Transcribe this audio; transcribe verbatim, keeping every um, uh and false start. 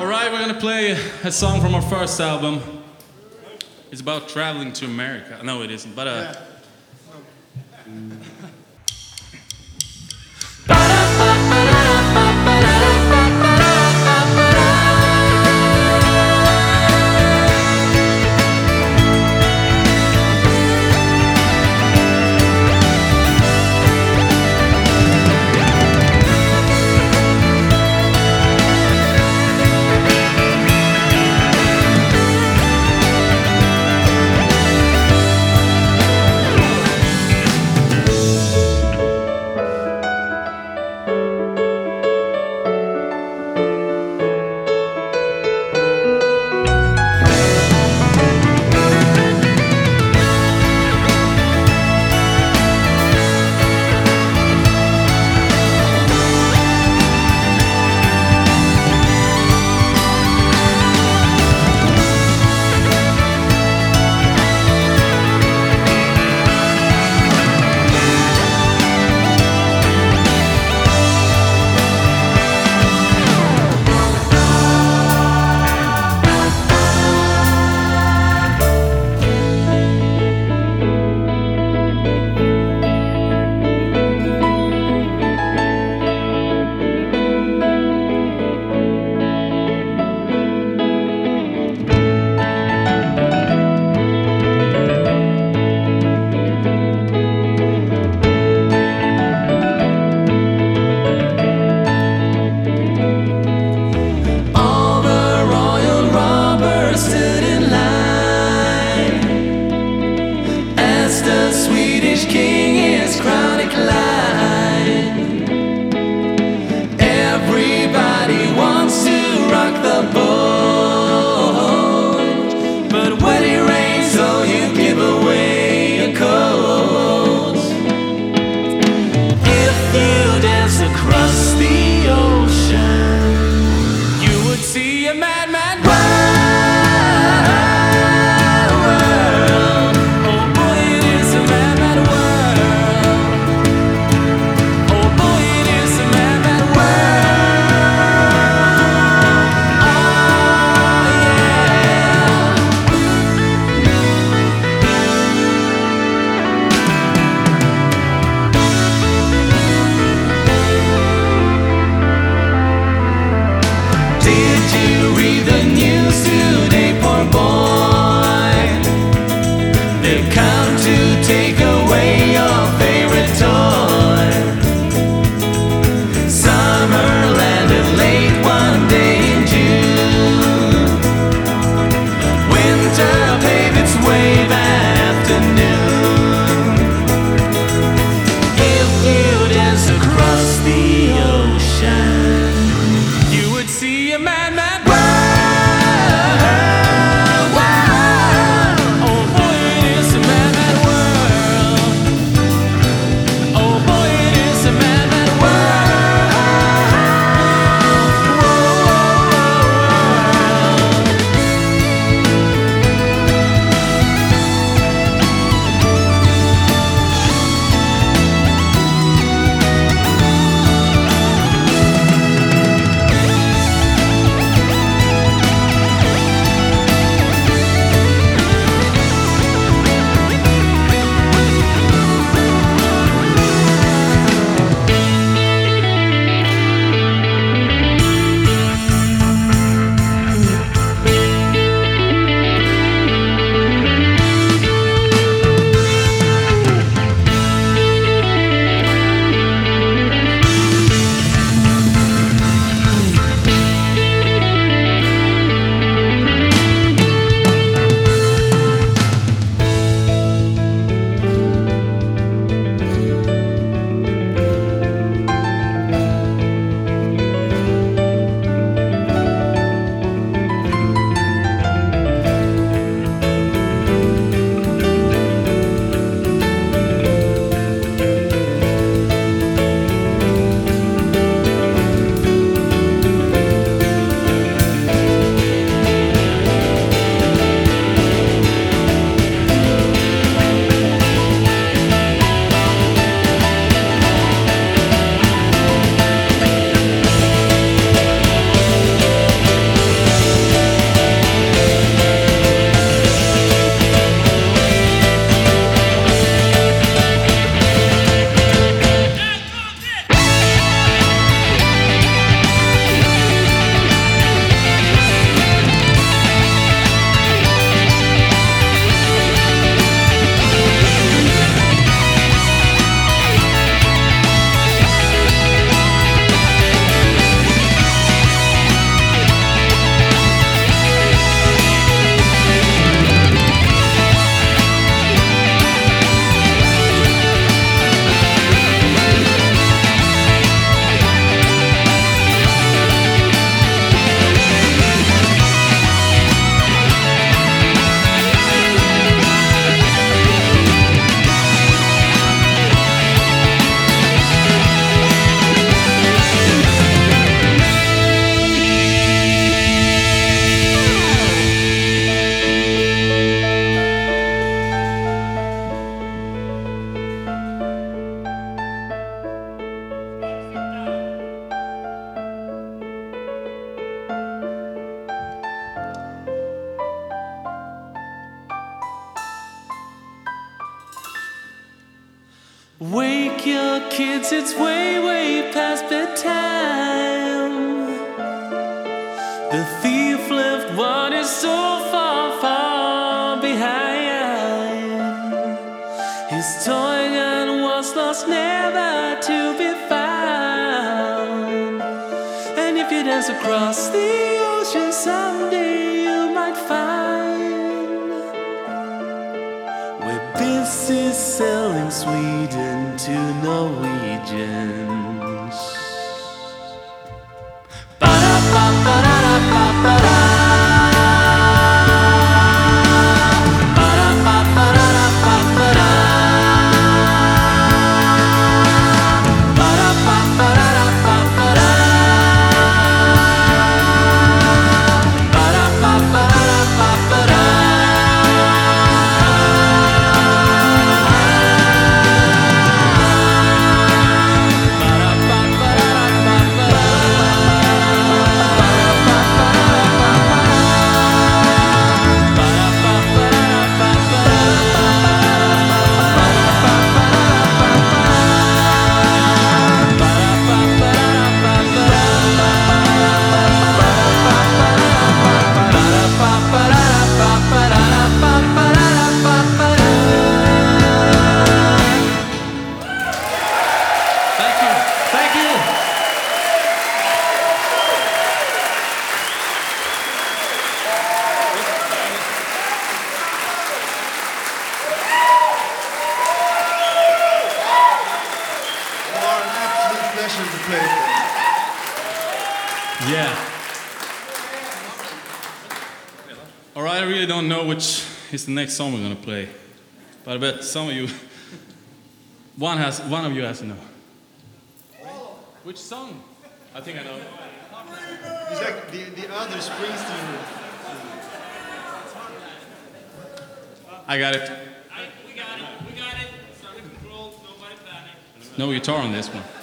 Alright, we're gonna play a song from our first album. It's about traveling to America. No, it isn't, but uh... wake your kids, it's way, way past bedtime. The thief left what is so far, far behind. His toy gun was lost, never to be found. And if you dance across the ocean someday, you might find we're busy selling Sweden to Norwegians. Ba-da-ba-ba-da-da-ba-ba-da. Yeah. All right, I really don't know which is the next song we're gonna play, but I bet some of you, one has, one of you has to know. Which song? I think I know. It's like the, the other Springsteen. I got it. I, we got it. We got it. It's under control. Nobody panic. No guitar on this one.